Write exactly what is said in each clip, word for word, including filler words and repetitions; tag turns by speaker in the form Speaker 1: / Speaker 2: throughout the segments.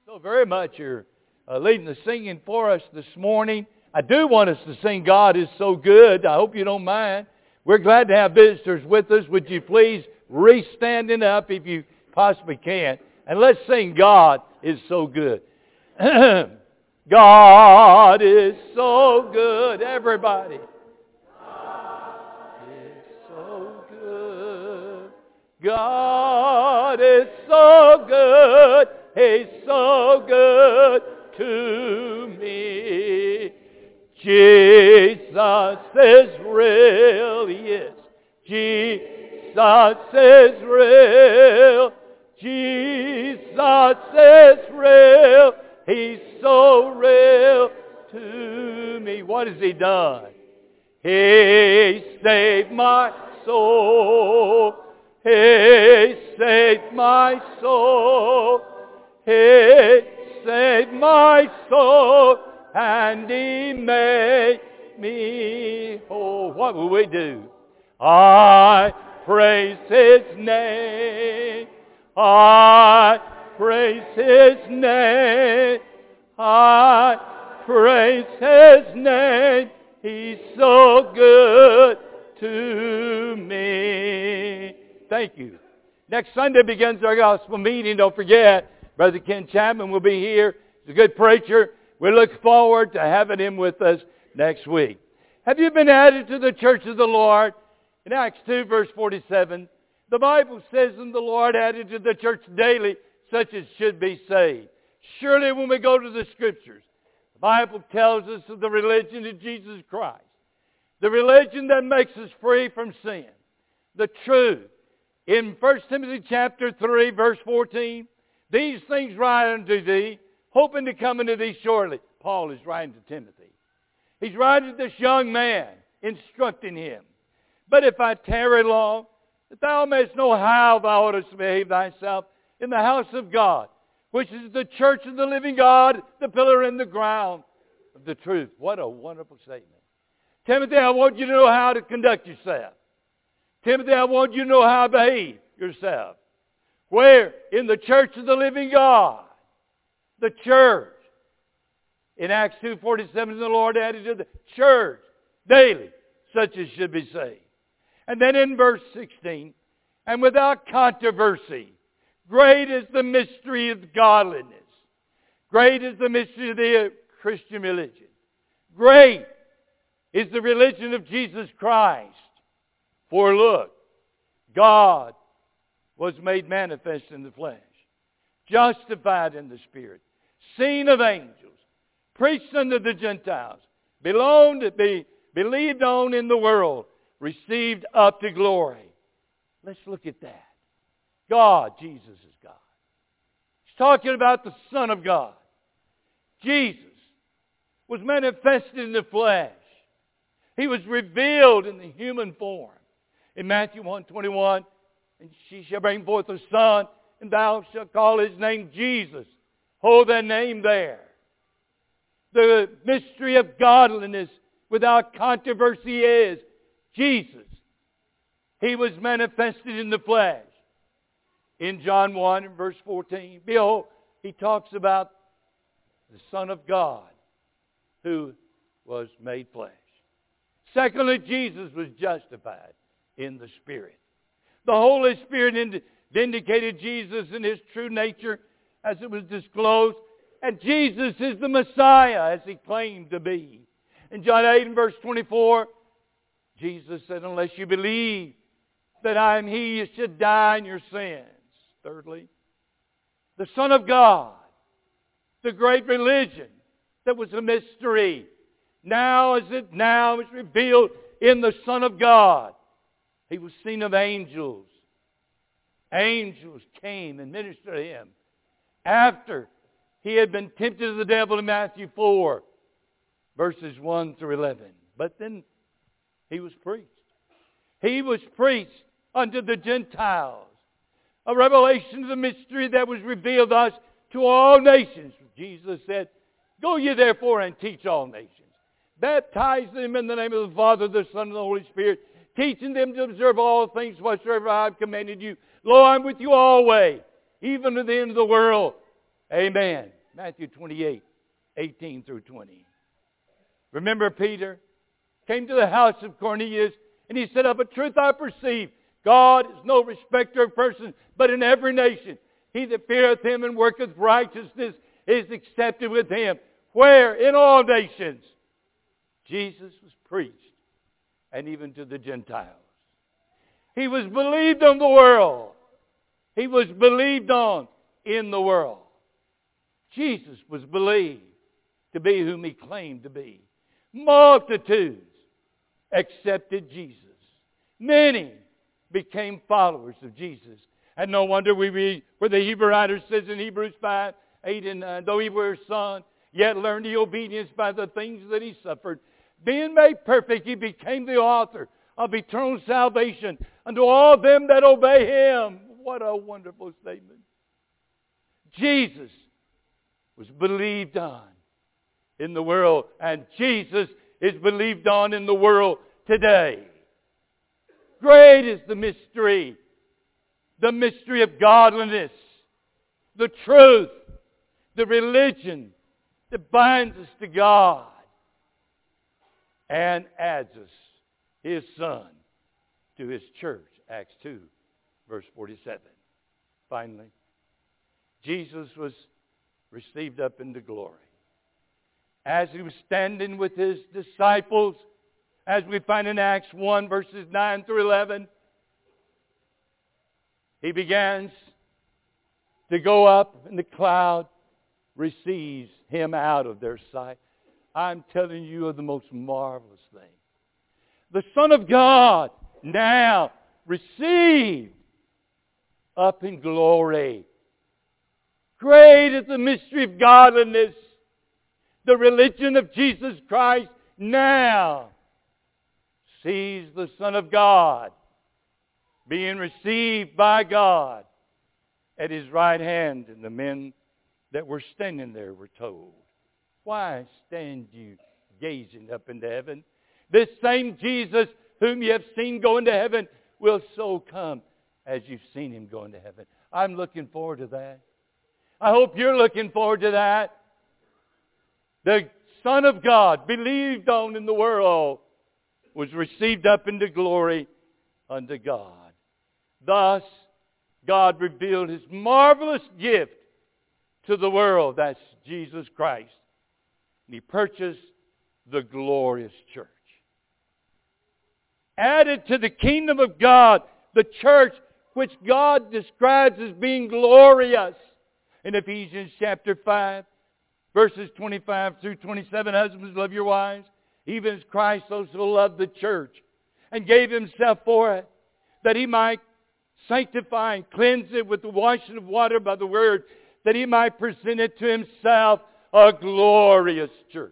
Speaker 1: So very much you're uh, leading the singing for us this morning. I do want us to sing God is so good. I hope you don't mind. We're glad to have visitors with us. Would you please re-standing up if you possibly can. And let's sing God is so good. God is so good. Everybody. God is so good. God is so good. He's so good to me. Jesus is real, yes. Jesus is real. Jesus is real. He's so real to me. What has He done? He saved my soul. He saved my soul. He saved my soul. And He made me whole. What will we do? I praise His name. I praise His name. I praise His name. He's so good to me. Thank you. Next Sunday begins our gospel meeting. Don't forget, Brother Ken Chapman will be here. He's a good preacher. We look forward to having him with us next week. Have you been added to the church of the Lord? In Acts two, verse forty-seven, the Bible says, and the Lord added to the church daily such as should be saved. Surely when we go to the Scriptures, the Bible tells us of the religion of Jesus Christ. The religion that makes us free from sin. The truth. In First Timothy chapter three, verse fourteen, these things write unto thee, hoping to come unto thee shortly. Paul is writing to Timothy. He's writing to this young man, instructing him. But if I tarry long, that thou mayest know how thou oughtest to behave thyself in the house of God, which is the church of the living God, the pillar and the ground of the truth. What a wonderful statement. Timothy, I want you to know how to conduct yourself. Timothy, I want you to know how to behave yourself. Where? In the church of the living God. The church. In Acts two forty-seven, the Lord added to the church daily such as should be saved. And then in verse sixteen, and without controversy, great is the mystery of godliness. Great is the mystery of the Christian religion. Great is the religion of Jesus Christ. For look, God was made manifest in the flesh, justified in the Spirit, seen of angels, preached unto the Gentiles, belonged to be believed on in the world, received up to glory. Let's look at that. God, Jesus is God. He's talking about the Son of God. Jesus was manifested in the flesh. He was revealed in the human form. In Matthew one twenty-one, and she shall bring forth a son, and thou shalt call his name Jesus. Hold that name there. The mystery of godliness without controversy is Jesus. He was manifested in the flesh. In John one and verse fourteen, behold, he talks about the Son of God who was made flesh. Secondly, Jesus was justified in the Spirit. The Holy Spirit vindicated Jesus in His true nature as it was disclosed. And Jesus is the Messiah as He claimed to be. In John eight and verse twenty-four, Jesus said, unless you believe that I am He, you should die in your sins. Thirdly, the Son of God, the great religion that was a mystery. Now as it now is revealed in the Son of God. He was seen of angels. Angels came and ministered to Him after He had been tempted of the devil in Matthew four, verses one through eleven. But then He was preached. He was preached unto the Gentiles. A revelation of the mystery that was revealed to us to all nations. Jesus said, go ye therefore and teach all nations. Baptize them in the name of the Father, the Son, and the Holy Spirit, teaching them to observe all things whatsoever I have commanded you. Lo, I'm with you always, even to the end of the world. Amen. Matthew twenty-eight, eighteen through twenty. Remember Peter came to the house of Cornelius, and he said, "Of a truth I perceive, God is no respecter of persons, but in every nation he that feareth him and worketh righteousness is accepted with him." Where? In all nations. Jesus was preached, and even to the Gentiles. He was believed on the world. He was believed on in the world. Jesus was believed to be whom he claimed to be. Multitudes accepted Jesus. Many became followers of Jesus. And no wonder we read where the Hebrew writer says in Hebrews five, eight and nine, though he were a son, yet learned he obedience by the things that he suffered. Being made perfect, he became the author of eternal salvation unto all them that obey him. What a wonderful statement. Jesus was believed on in the world, and Jesus is believed on in the world today. Great is the mystery. The mystery of godliness. The truth. The religion that binds us to God and adds us, his Son, to his church. Acts two, verse forty-seven. Finally, Jesus was received up into glory. As he was standing with his disciples, as we find in Acts one, verses nine through eleven, he begins to go up, and the cloud receives him out of their sight. I'm telling you of the most marvelous thing. The Son of God now received up in glory. Great is the mystery of godliness. The religion of Jesus Christ now sees the Son of God being received by God at his right hand, and the men that were standing there were told, "Why stand you gazing up into heaven? This same Jesus whom you have seen go into heaven will so come as you've seen him go into heaven." I'm looking forward to that. I hope you're looking forward to that. The Son of God, believed on in the world, was received up into glory unto God. Thus, God revealed his marvelous gift to the world. That's Jesus Christ. And he purchased the glorious church. Added to the kingdom of God, the church which God describes as being glorious. In Ephesians chapter five, verses twenty-five through twenty-seven, husbands, love your wives, even as Christ also loved the church and gave himself for it, that he might sanctify and cleanse it with the washing of water by the word, that he might present it to himself a glorious church.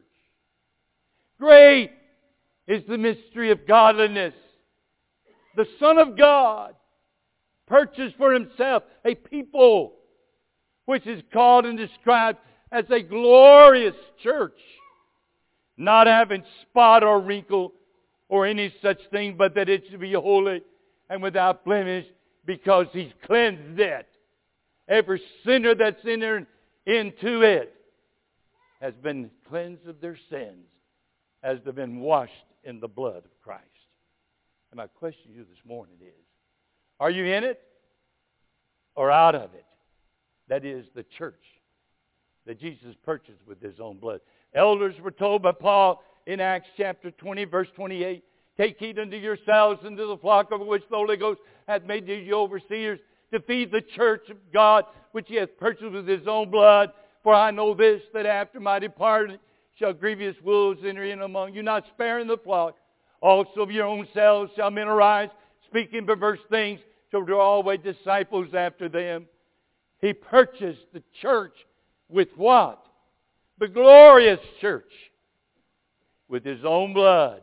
Speaker 1: Great is the mystery of godliness. The Son of God purchased for himself a people which is called and described as a glorious church, not having spot or wrinkle or any such thing, but that it should be holy and without blemish, because he's cleansed it. Every sinner that's entered into it has been cleansed of their sins as they've been washed in the blood of Christ. And my question to you this morning is, are you in it or out of it? That is the church that Jesus purchased with his own blood. Elders were told by Paul in Acts chapter twenty, verse twenty-eight, "Take heed unto yourselves and to the flock over which the Holy Ghost hath made you overseers, to feed the church of God, which he hath purchased with his own blood. For I know this, that after my departing shall grievous wolves enter in among you, not sparing the flock. Also of your own selves shall men arise, speaking perverse things, to draw away disciples after them." He purchased the church with what? The glorious church. With his own blood.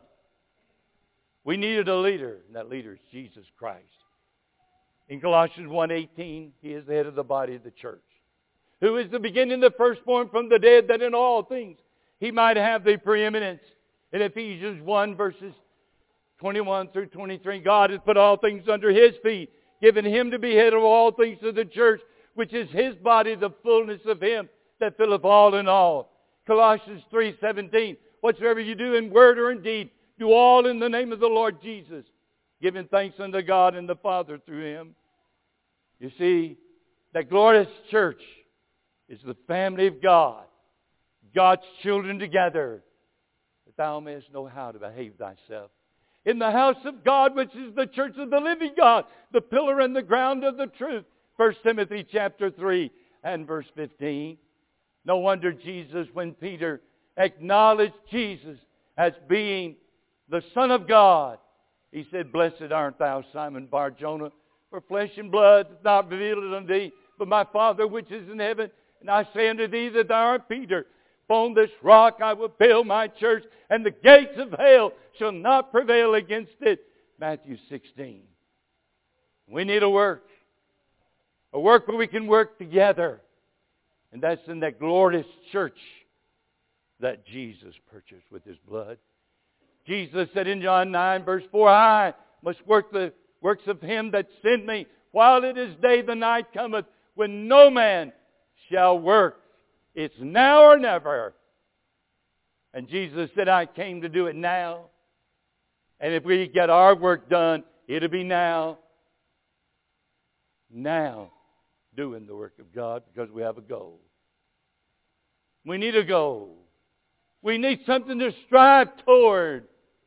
Speaker 1: We needed a leader, and that leader is Jesus Christ. In Colossians one eighteen, he is the head of the body of the church, who is the beginning, the firstborn from the dead, that in all things he might have the preeminence. In Ephesians one, verses twenty-one through twenty-three, God has put all things under his feet, given him to be head of all things to the church, which is his body, the fullness of him that filleth all in all. Colossians three seventeen, whatsoever you do in word or in deed, do all in the name of the Lord Jesus, giving thanks unto God and the Father through Him. You see, that glorious church is the family of God, God's children together, that thou mayest know how to behave thyself. In the house of God, which is the church of the living God, the pillar and the ground of the truth. First Timothy chapter three and verse fifteen. No wonder Jesus, when Peter acknowledged Jesus as being the Son of God, he said, Blessed art thou, Simon Bar-Jonah, for flesh and blood hath not revealed it unto thee, but my Father which is in heaven. And I say unto thee that thou art Peter. Upon this rock I will build my church, and the gates of hell shall not prevail against it. Matthew sixteen. We need a work. A work where we can work together. And that's in that glorious church that Jesus purchased with His blood. Jesus said in John nine verse four, I must work the works of Him that sent me. While it is day, the night cometh when no man shall work. It's now or never. And Jesus said, I came to do it now. And if we get our work done, it'll be now. Now, doing the work of God, because we have a goal. We need a goal. We need something to strive toward.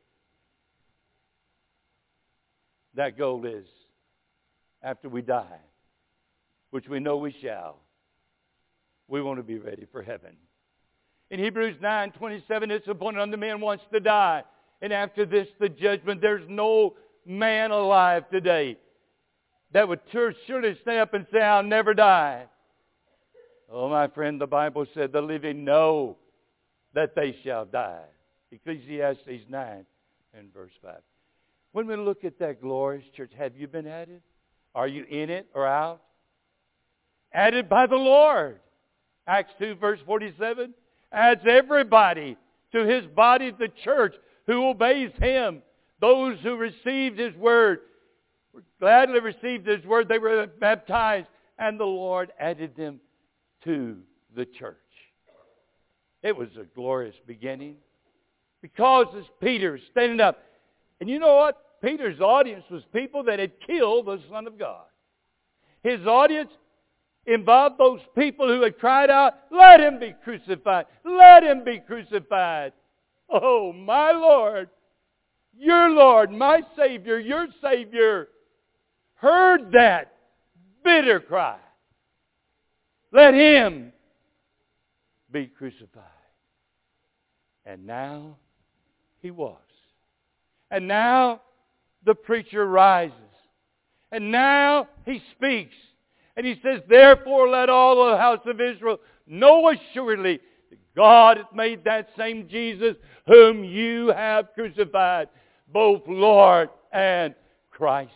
Speaker 1: That goal is, after we die, which we know we shall, we want to be ready for heaven. In Hebrews nine twenty-seven, it's appointed unto man once to die. And after this, the judgment. There's no man alive today that would surely stand up and say, I'll never die. Oh, my friend, the Bible said the living know that they shall die. Ecclesiastes nine and verse five. When we look at that glorious church, have you been added? Are you in it or out? Added by the Lord. Acts two verse forty-seven adds everybody to His body, the church, who obeys Him. Those who received His word, gladly received His word, they were baptized, and the Lord added them to the church. It was a glorious beginning. Because as Peter standing up, and you know what? Peter's audience was people that had killed the Son of God. His audience involved those people who had cried out, let Him be crucified. Let Him be crucified. Oh, my Lord, your Lord, my Savior, your Savior, heard that bitter cry. Let Him be crucified. And now He was. And now the preacher rises. And now he speaks. And he says, therefore let all the house of Israel know assuredly that God hath made that same Jesus whom you have crucified, both Lord and Christ.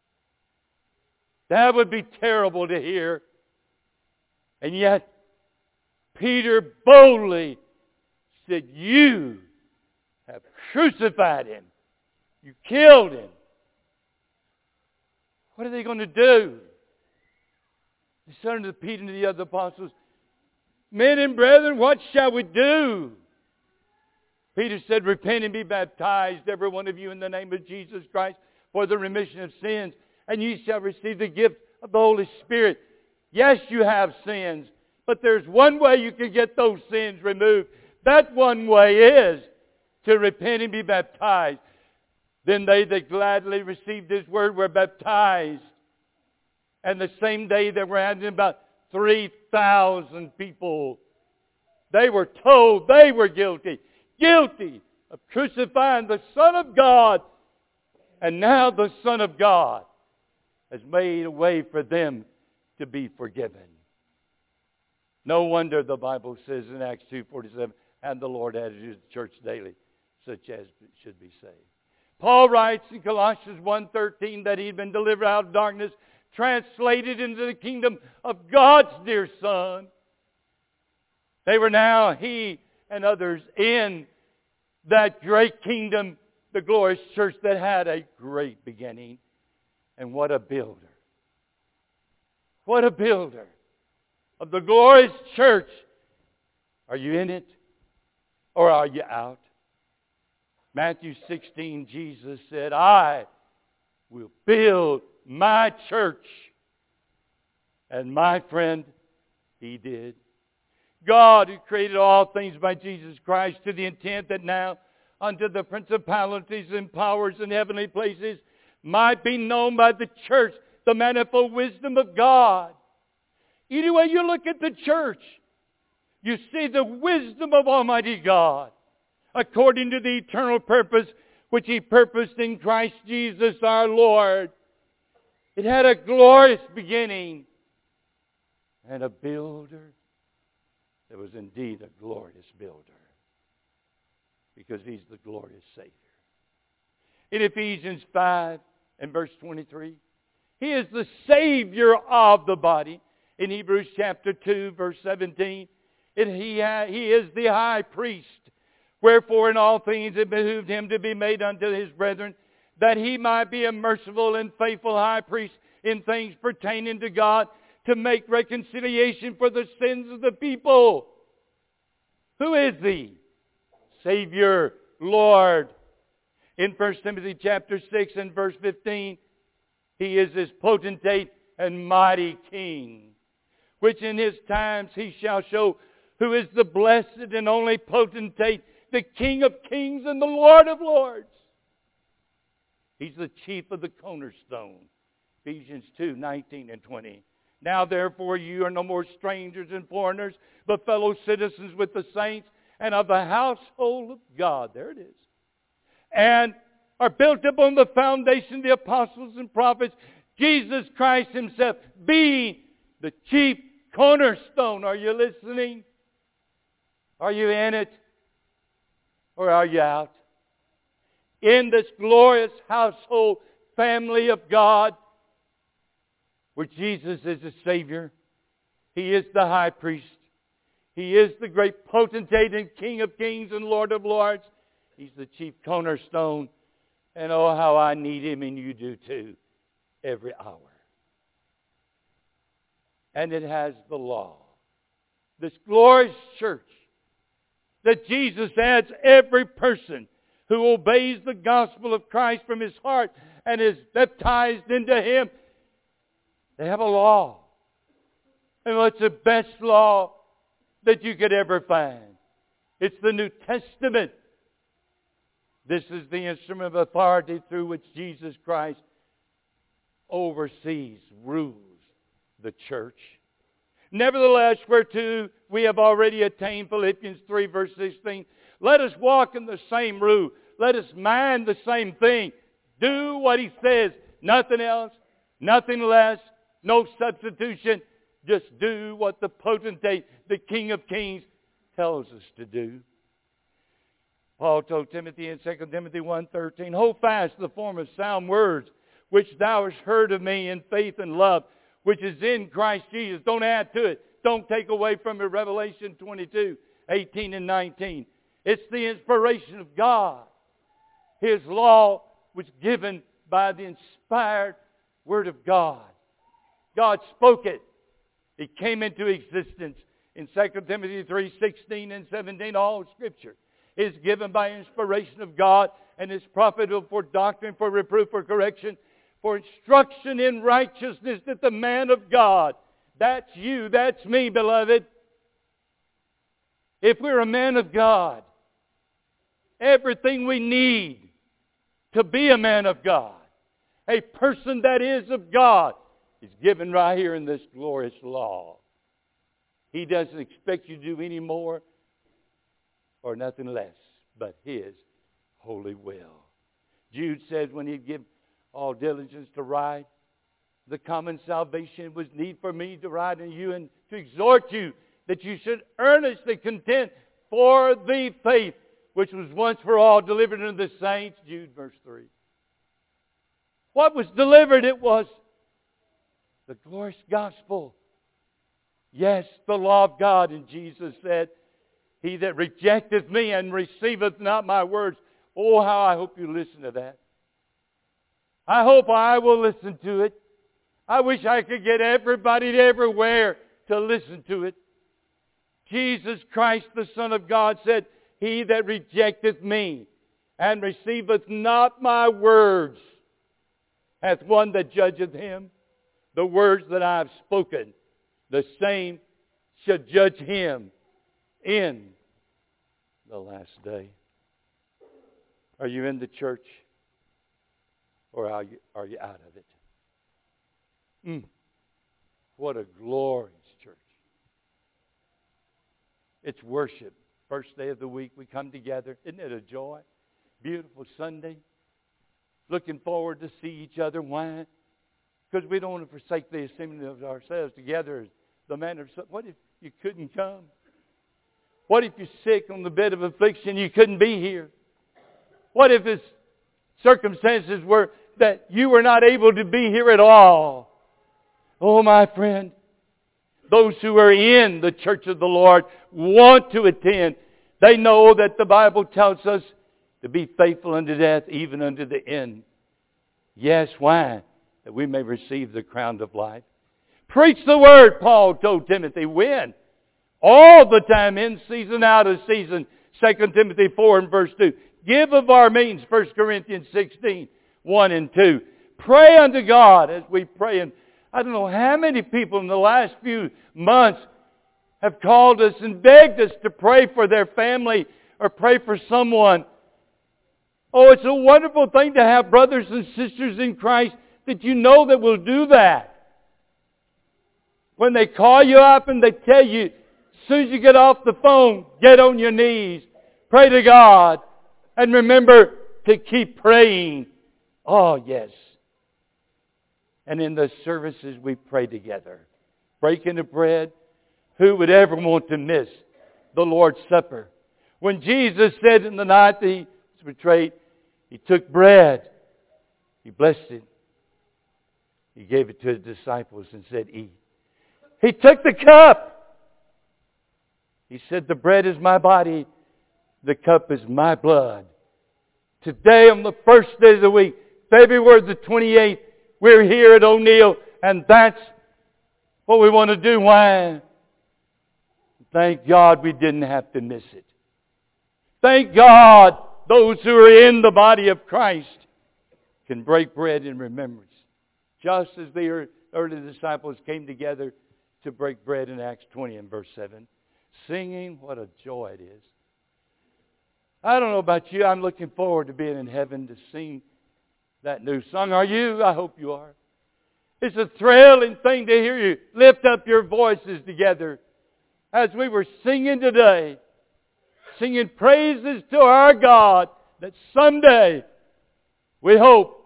Speaker 1: That would be terrible to hear. And yet, Peter boldly said, you have crucified Him. You killed Him. What are they going to do? He said unto Peter and the other apostles, men and brethren, what shall we do? Peter said, repent and be baptized, every one of you, in the name of Jesus Christ, for the remission of sins, and ye shall receive the gift of the Holy Spirit. Yes, you have sins, but there's one way you can get those sins removed. That one way is to repent and be baptized. Then they that gladly received His word were baptized. And the same day there were added about three thousand people. They were told they were guilty. Guilty of crucifying the Son of God. And now the Son of God has made a way for them to be forgiven. No wonder the Bible says in Acts two forty-seven, and the Lord added to the church daily such as should be saved. Paul writes in Colossians one thirteen that he had been delivered out of darkness, translated into the kingdom of God's dear Son. They were now, he and others, in that great kingdom, the glorious church that had a great beginning. And what a builder. What a builder of the glorious church Are you in it or are you out? Matthew sixteen, Jesus said, I will build my church. And my friend, He did. God, who created all things by Jesus Christ, to the intent that now unto the principalities and powers in heavenly places might be known by the church the manifold wisdom of God. Anyway, you look at the church, you see the wisdom of Almighty God, according to the eternal purpose which He purposed in Christ Jesus our Lord. It had a glorious beginning and a builder that was indeed a glorious builder, because He's the glorious Savior. In Ephesians five and verse twenty-three, He is the Savior of the body. In Hebrews chapter two, verse seventeen, it, he, ha, he is the high priest. Wherefore in all things it behooved Him to be made unto His brethren, that He might be a merciful and faithful high priest in things pertaining to God, to make reconciliation for the sins of the people. Who is He? Savior, Lord. In First Timothy chapter six and verse fifteen, He is His potentate and mighty King, which in His times He shall show who is the blessed and only potentate, the King of kings and the Lord of lords. He's the chief of the cornerstone. Ephesians two, nineteen and twenty. Now therefore you are no more strangers and foreigners, but fellow citizens with the saints and of the household of God. There it is. And are built upon the foundation of the apostles and prophets, Jesus Christ Himself being the chief cornerstone. Are you listening? Are you in it? Or are you out? In this glorious household family of God, where Jesus is the Savior, He is the high priest, He is the great potentate and King of kings and Lord of lords. He's the chief cornerstone. And oh, how I need Him, and you do too, every hour. And it has the law. This glorious church that Jesus adds every person who obeys the gospel of Christ from his heart and is baptized into Him. They have a law. And it's the best law that you could ever find. It's the New Testament. This is the instrument of authority through which Jesus Christ oversees, rules the church. Nevertheless, whereto we have already attained, Philippians three, verse sixteen, let us walk in the same rule. Let us mind the same thing. Do what He says. Nothing else. Nothing less. No substitution. Just do what the potentate, the King of Kings, tells us to do. Paul told Timothy in Second Timothy one thirteen, hold fast the form of sound words, which thou hast heard of me in faith and love, which is in Christ Jesus. Don't add to it. Don't take away from it. Revelation twenty-two, eighteen and nineteen. It's the inspiration of God. His law was given by the inspired Word of God. God spoke it. It came into existence. In Second Timothy three, sixteen and seventeen, all Scripture is given by inspiration of God and is profitable for doctrine, for reproof, for correction, for instruction in righteousness, that the man of God, that's you, that's me, beloved. If we're a man of God, everything we need to be a man of God, a person that is of God, is given right here in this glorious law. He doesn't expect you to do any more or nothing less but His holy will. Jude said when he'd give all diligence to write, the common salvation was need for me to write in you and to exhort you that you should earnestly contend for the faith which was once for all delivered unto the saints. Jude verse three. What was delivered? It was the glorious gospel. Yes, the law of God. And Jesus said, he that rejecteth me and receiveth not my words. Oh, how I hope you listen to that. I hope I will listen to it. I wish I could get everybody everywhere to listen to it. Jesus Christ, the Son of God, said, He that rejecteth me and receiveth not my words hath one that judgeth him. The words that I have spoken, the same shall judge him in the last day. Are you in the church? Or are you, are you out of it? Mm. What a glorious church. It's worship. First day of the week we come together. Isn't it a joy? Beautiful Sunday. Looking forward to see each other. Why? Because we don't want to forsake the assembling of ourselves together as the manner of... What if you couldn't come? What if you're sick on the bed of affliction, you couldn't be here? What if it's circumstances were that you were not able to be here at all? Oh, my friend, those who are in the church of the Lord want to attend. They know that the Bible tells us to be faithful unto death, even unto the end. Yes, why? That we may receive the crown of life. Preach the word, Paul told Timothy. When? All the time, in season, out of season. Second Timothy four and verse two. Give of our means, First Corinthians sixteen, one and two. Pray unto God as we pray. And I don't know how many people in the last few months have called us and begged us to pray for their family or pray for someone. Oh, it's a wonderful thing to have brothers and sisters in Christ that you know that will do that. When they call you up and they tell you, as soon as you get off the phone, get on your knees, pray to God, and remember to keep praying. Oh, yes. And in the services we pray together. Breaking the bread. Who would ever want to miss the Lord's Supper? When Jesus said in the night that He was betrayed, He took bread. He blessed it. He gave it to His disciples and said, eat. He took the cup. He said, the bread is my body. The cup is my blood. Today on the first day of the week, February the twenty-eighth, we're here at O'Neill, and that's what we want to do. Why? Thank God we didn't have to miss it. Thank God those who are in the body of Christ can break bread in remembrance. Just as the early disciples came together to break bread in Acts twenty and verse seven. Singing, what a joy it is. I don't know about you, I'm looking forward to being in heaven to sing that new song. Are you? I hope you are. It's a thrilling thing to hear you lift up your voices together as we were singing today, singing praises to our God, that someday we hope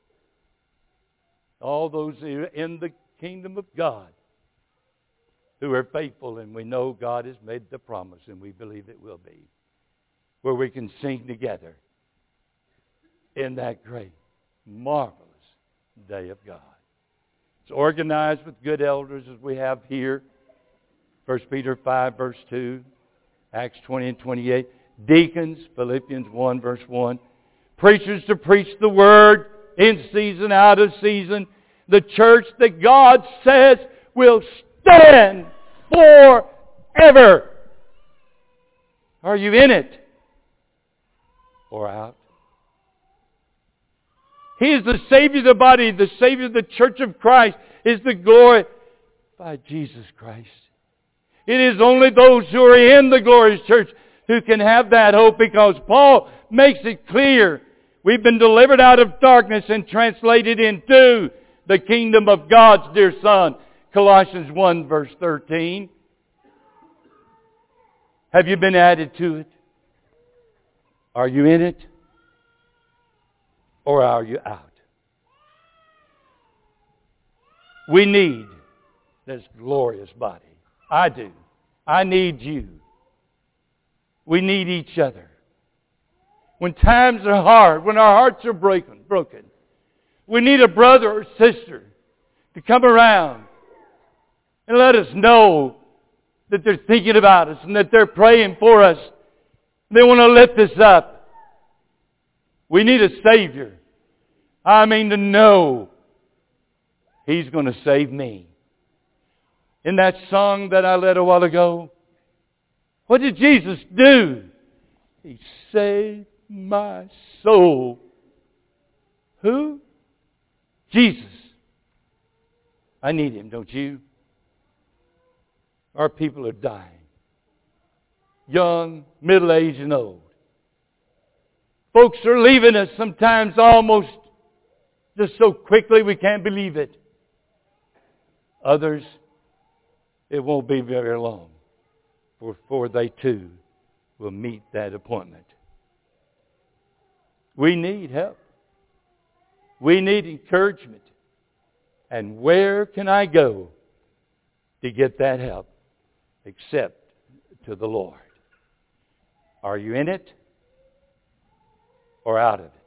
Speaker 1: all those who are in the kingdom of God who are faithful, and we know God has made the promise, and we believe it will be, where we can sing together in that great, marvelous day of God. It's organized with good elders as we have here. First Peter five, verse two. Acts twenty and twenty-eight. Deacons, Philippians one, verse one. Preachers to preach the Word in season, out of season. The church that God says will stand forever. Are you in it or out? He is the Savior of the body. The Savior of the church of Christ is the glory by Jesus Christ. It is only those who are in the glorious church who can have that hope, because Paul makes it clear. We've been delivered out of darkness and translated into the kingdom of God's dear Son. Colossians one, verse thirteen. Have you been added to it? Are you in it? Or are you out? We need this glorious body. I do. I need you. We need each other. When times are hard, when our hearts are broken, broken, we need a brother or sister to come around and let us know that they're thinking about us and that they're praying for us. They want to lift us up. We need a Savior. I mean to know He's going to save me. In that song that I led a while ago, What did Jesus do? He saved my soul. Who? Jesus. I need Him, don't you? Our people are dying. Young, middle-aged, and old. Folks are leaving us sometimes almost just so quickly we can't believe it. Others, it won't be very long before they too will meet that appointment. We need help. We need encouragement. And where can I go to get that help except to the Lord? Are you in it or out of it?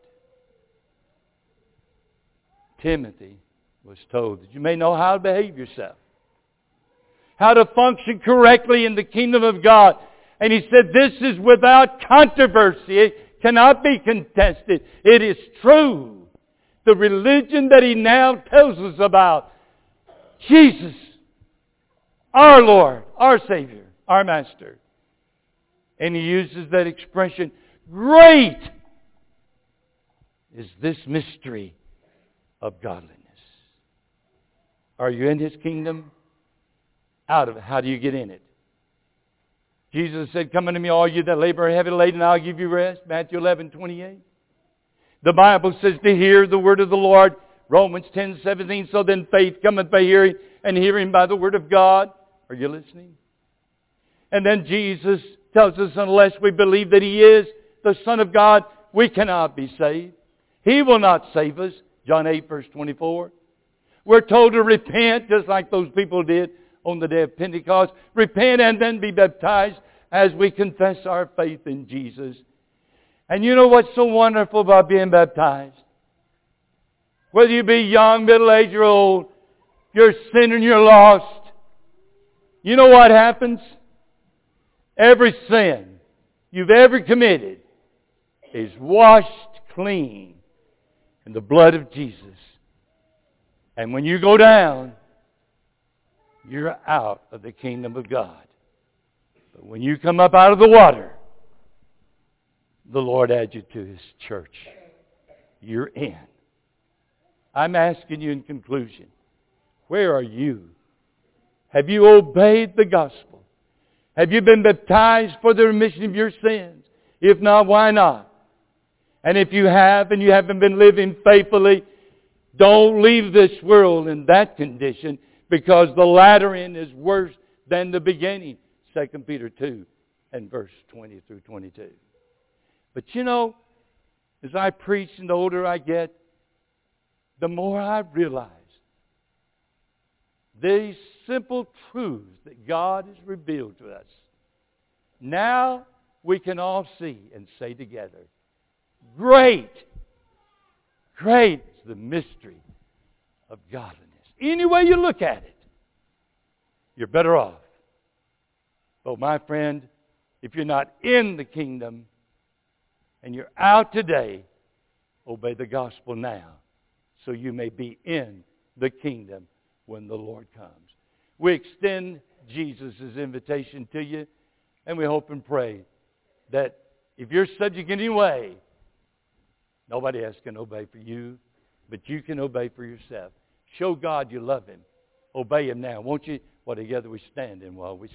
Speaker 1: Timothy was told that you may know how to behave yourself, how to function correctly in the kingdom of God. And he said, this is without controversy. It cannot be contested. It is true. The religion that he now tells us about, Jesus, our Lord, our Savior, our Master. And he uses that expression, great is this mystery of godliness. Are you in His kingdom? Out of it. How do you get in it? Jesus said, come unto me, all you that labor and heavy laden, and I'll give you rest. Matthew eleven twenty-eight. The Bible says to hear the word of the Lord. Romans ten seventeen. So then faith cometh by hearing, and hearing by the word of God. Are you listening? And then Jesus tells us, unless we believe that He is the Son of God, we cannot be saved. He will not save us. John eight verse twenty-four. We're told to repent, just like those people did on the day of Pentecost. Repent and then be baptized as we confess our faith in Jesus. And you know what's so wonderful about being baptized? Whether you be young, middle-aged, or old, you're a sinner and you're lost. You know what happens? Every sin you've ever committed is washed clean in the blood of Jesus. And when you go down, you're out of the kingdom of God. But when you come up out of the water, the Lord adds you to His church. You're in. I'm asking you in conclusion, where are you? Have you obeyed the gospel? Have you been baptized for the remission of your sins? If not, why not? And if you have and you haven't been living faithfully, don't leave this world in that condition, because the latter end is worse than the beginning. Second Peter two and verse twenty through twenty-two. But you know, as I preach and the older I get, the more I realize these simple truths that God has revealed to us. Now we can all see and say together, great, great is the mystery of godliness. Any way you look at it, you're better off. Oh, my friend, if you're not in the kingdom and you're out today, obey the gospel now so you may be in the kingdom when the Lord comes. We extend Jesus' invitation to you, and we hope and pray that if you're subject in any way, nobody else can obey for you, but you can obey for yourself. Show God you love Him. Obey Him now. Won't you? Well, together we stand and while we